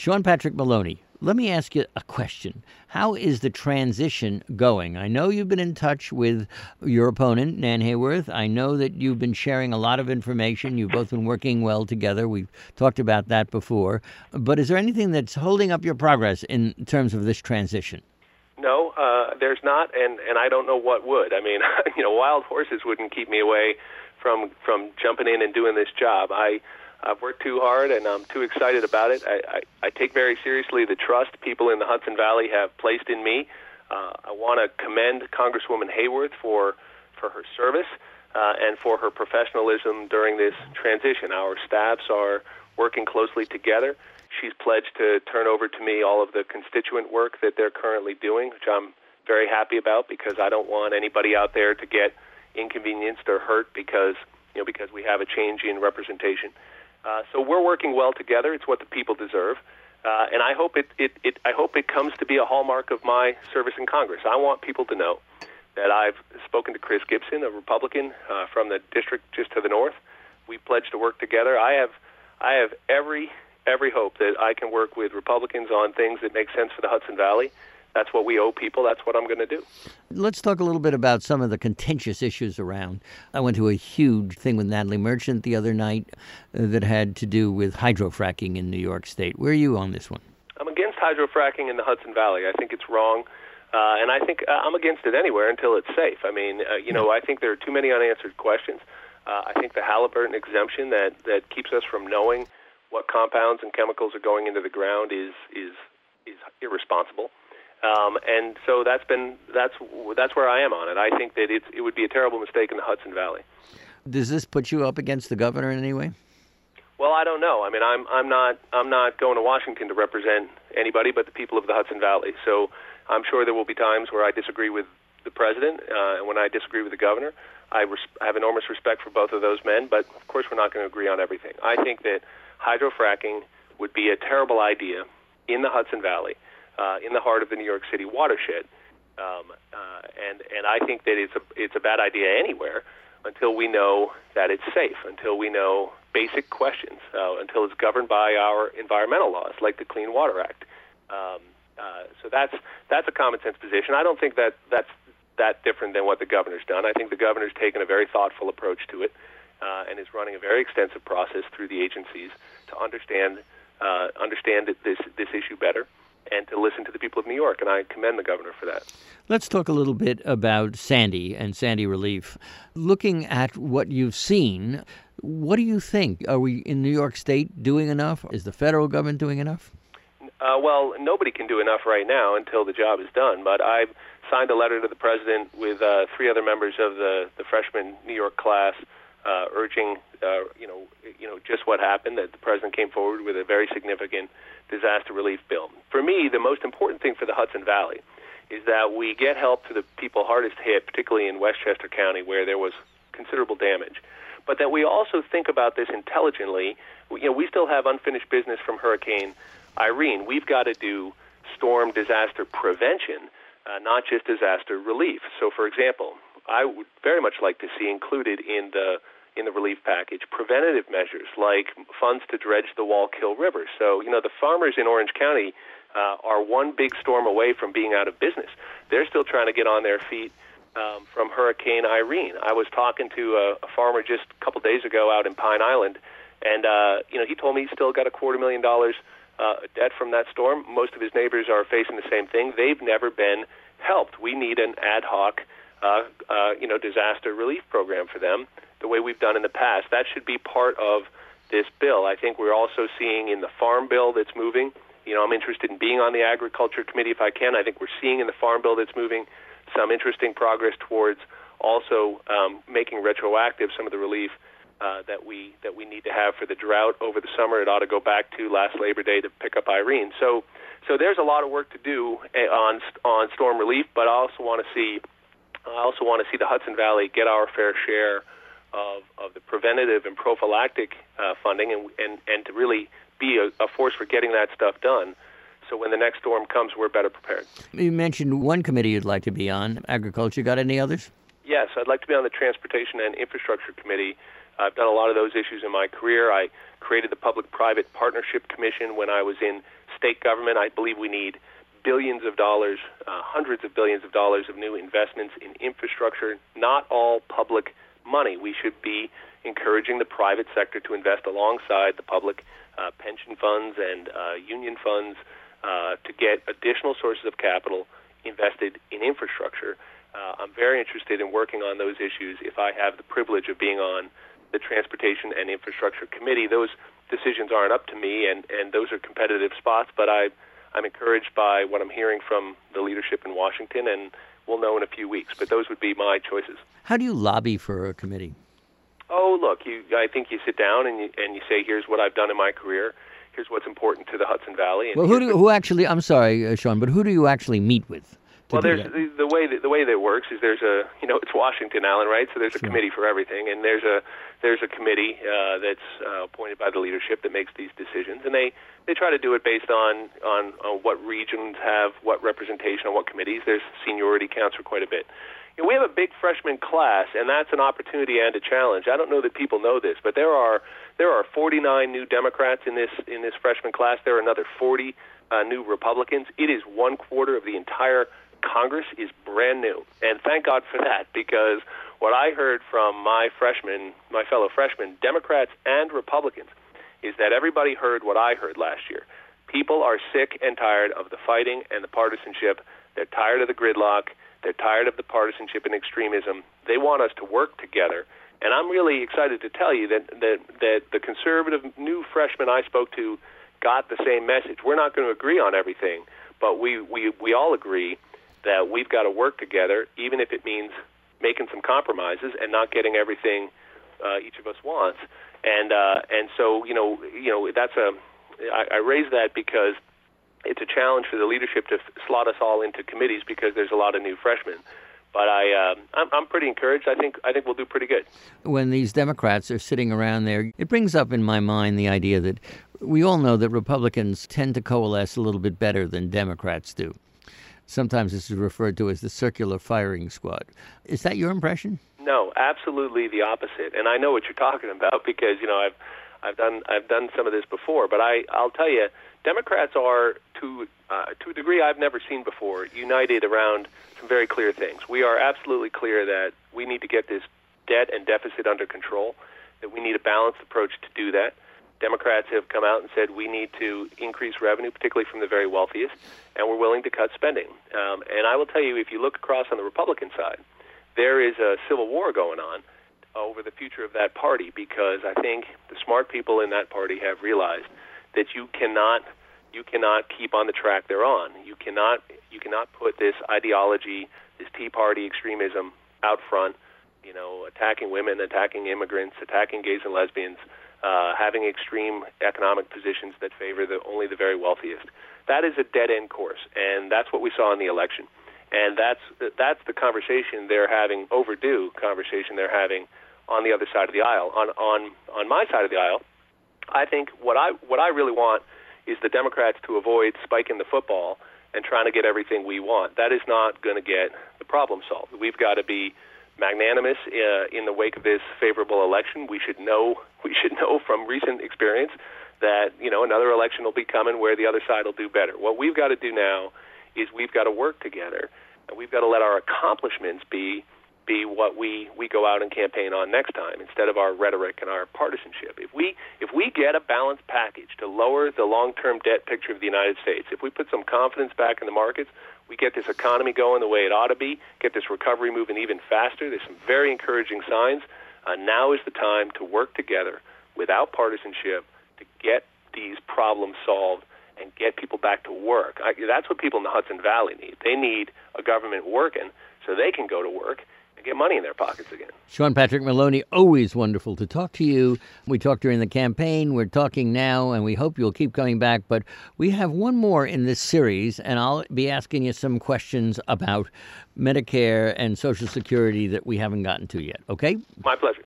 Sean Patrick Maloney, let me ask you a question. How is the transition going? I know you've been in touch with your opponent, Nan Hayworth. I know that you've been sharing a lot of information. You've both been working well together. We've talked about that before. But is there anything that's holding up your progress in terms of this transition? No, there's not, and I don't know what would. I mean, wild horses wouldn't keep me away from jumping in and doing this job. I've worked too hard, and I'm too excited about it. I take very seriously the trust people in the Hudson Valley have placed in me. I want to commend Congresswoman Hayworth for her service and for her professionalism during this transition. Our staffs are working closely together. She's pledged to turn over to me all of the constituent work that they're currently doing, which I'm very happy about because I don't want anybody out there to get inconvenienced or hurt because we have a change in representation. So we're working well together. It's what the people deserve, and I hope it comes to be a hallmark of my service in Congress. I want people to know that I've spoken to Chris Gibson, a Republican from the district just to the north. We pledged to work together. I have every hope that I can work with Republicans on things that make sense for the Hudson Valley. That's what we owe people. That's what I'm going to do. Let's talk a little bit about some of the contentious issues around. I went to a huge thing with Natalie Merchant the other night that had to do with hydrofracking in New York State. Where are you on this one? I'm against hydrofracking in the Hudson Valley. I think it's wrong, and I think I'm against it anywhere until it's safe. I mean, I think there are too many unanswered questions. I think the Halliburton exemption that keeps us from knowing what compounds and chemicals are going into the ground is irresponsible. And so that's where I am on it. I think that it would be a terrible mistake in the Hudson Valley. Does this put you up against the governor in any way? Well, I don't know. I mean, I'm not going to Washington to represent anybody but the people of the Hudson Valley. So I'm sure there will be times where I disagree with the president, and when I disagree with the governor. I have enormous respect for both of those men, but of course we're not going to agree on everything. I think that hydrofracking would be a terrible idea in the Hudson Valley, in the heart of the New York City watershed, and I think that it's a bad idea anywhere until we know that it's safe, until we know basic questions, until it's governed by our environmental laws, like the Clean Water Act. So that's a common sense position. I don't think that's that different than what the governor's done. I think the governor's taken a very thoughtful approach to it and is running a very extensive process through the agencies to understand this issue better and to listen to the people of New York, and I commend the governor for that. Let's talk a little bit about Sandy and Sandy relief. Looking at what you've seen, what do you think? Are we in New York State doing enough? Is the federal government doing enough? Well, nobody can do enough right now until the job is done, but I've signed a letter to the president with 3 other members of the freshman New York class urging, just what happened, that the president came forward with a very significant disaster relief bill. For me, the most important thing for the Hudson Valley is that we get help to the people hardest hit, particularly in Westchester County, where there was considerable damage, but that we also think about this intelligently. We still have unfinished business from Hurricane Irene. We've got to do storm disaster prevention, not just disaster relief. So, for example, I would very much like to see included in the relief package preventative measures like funds to dredge the Wallkill River. So, the farmers in Orange County are one big storm away from being out of business. They're still trying to get on their feet from Hurricane Irene. I was talking to a farmer just a couple days ago out in Pine Island, and he told me he's still got $250,000 debt from that storm. Most of his neighbors are facing the same thing. They've never been helped. We need an ad hoc, disaster relief program for them, the way we've done in the past. That should be part of this bill. I think we're also seeing in the farm bill that's moving. I'm interested in being on the Agriculture Committee if I can. I think we're seeing in the farm bill that's moving some interesting progress towards also making retroactive some of the relief that we need to have for the drought over the summer. It ought to go back to last Labor Day to pick up Irene. So there's a lot of work to do on storm relief, but I also want to see the Hudson Valley get our fair share of the preventative and prophylactic funding, and to really be a force for getting that stuff done. So when the next storm comes, we're better prepared. You mentioned one committee you'd like to be on, Agriculture. Got any others? Yes, I'd like to be on the Transportation and Infrastructure Committee. I've done a lot of those issues in my career. I created the Public-Private Partnership Commission when I was in state government. I believe we need billions of dollars, hundreds of billions of dollars of new investments in infrastructure, not all public money. We should be encouraging the private sector to invest alongside the public pension funds and union funds to get additional sources of capital invested in infrastructure. I'm very interested in working on those issues. If I have the privilege of being on the Transportation and Infrastructure Committee, those decisions aren't up to me, and those are competitive spots, but I'm encouraged by what I'm hearing from the leadership in Washington, and we'll know in a few weeks. But those would be my choices. How do you lobby for a committee? Oh, look, I think you sit down and you say, here's what I've done in my career. Here's what's important to the Hudson Valley. And well, I'm sorry, Sean, but who do you actually meet with? Well, there's the way that it works is there's it's Washington, Alan, right? So there's a committee for everything, and there's a committee that's appointed by the leadership that makes these decisions, and they try to do it based on what regions have what representation on what committees. There's seniority counts for quite a bit. We have a big freshman class, and that's an opportunity and a challenge. I don't know that people know this, but there are 49 new Democrats in this freshman class. There are another 40 new Republicans. It is 1/4 of the entire Congress is brand new, and thank God for that, because what I heard from my fellow freshmen, Democrats and Republicans, is that everybody heard what I heard last year. People are sick and tired of the fighting and the partisanship. They're tired of the gridlock. They're tired of the partisanship and extremism. They want us to work together, and I'm really excited to tell you that the conservative new freshmen I spoke to got the same message. We're not going to agree on everything, but we all agree that we've got to work together, even if it means making some compromises and not getting everything each of us wants. And so that's I raise that because it's a challenge for the leadership to slot us all into committees because there's a lot of new freshmen. But I'm pretty encouraged. I think we'll do pretty good. When these Democrats are sitting around there, it brings up in my mind the idea that we all know that Republicans tend to coalesce a little bit better than Democrats do. Sometimes this is referred to as the circular firing squad. Is that your impression? No, absolutely the opposite. And I know what you're talking about because I've done some of this before. But I'll tell you, Democrats are to a degree I've never seen before united around some very clear things. We are absolutely clear that we need to get this debt and deficit under control. That we need a balanced approach to do that. Democrats have come out and said we need to increase revenue, particularly from the very wealthiest, and we're willing to cut spending. And I will tell you, if you look across on the Republican side, there is a civil war going on over the future of that party because I think the smart people in that party have realized that you cannot keep on the track they're on. You cannot put this ideology, this Tea Party extremism out front, attacking women, attacking immigrants, attacking gays and lesbians, having extreme economic positions that favor only the very wealthiest. That is a dead-end course, and that's what we saw in the election. And that's the conversation they're having, overdue conversation they're having on the other side of the aisle. On my side of the aisle, I think what I really want is the Democrats to avoid spiking the football and trying to get everything we want. That is not going to get the problem solved. We've got to be magnanimous in the wake of this favorable election. We should know from recent experience that another election will be coming where the other side will do better. What we've got to do now is we've got to work together, and we've got to let our accomplishments be what we go out and campaign on next time instead of our rhetoric and our partisanship. If we get a balanced package to lower the long-term debt picture of the United States, if we put some confidence back in the markets, we get this economy going the way it ought to be, get this recovery moving even faster. There's some very encouraging signs. Now is the time to work together without partisanship to get these problems solved and get people back to work. That's what people in the Hudson Valley need. They need a government working so they can go to work and get money in their pockets again. Sean Patrick Maloney, always wonderful to talk to you. We talked during the campaign, we're talking now, and we hope you'll keep coming back. But we have one more in this series, and I'll be asking you some questions about Medicare and Social Security that we haven't gotten to yet, okay? My pleasure.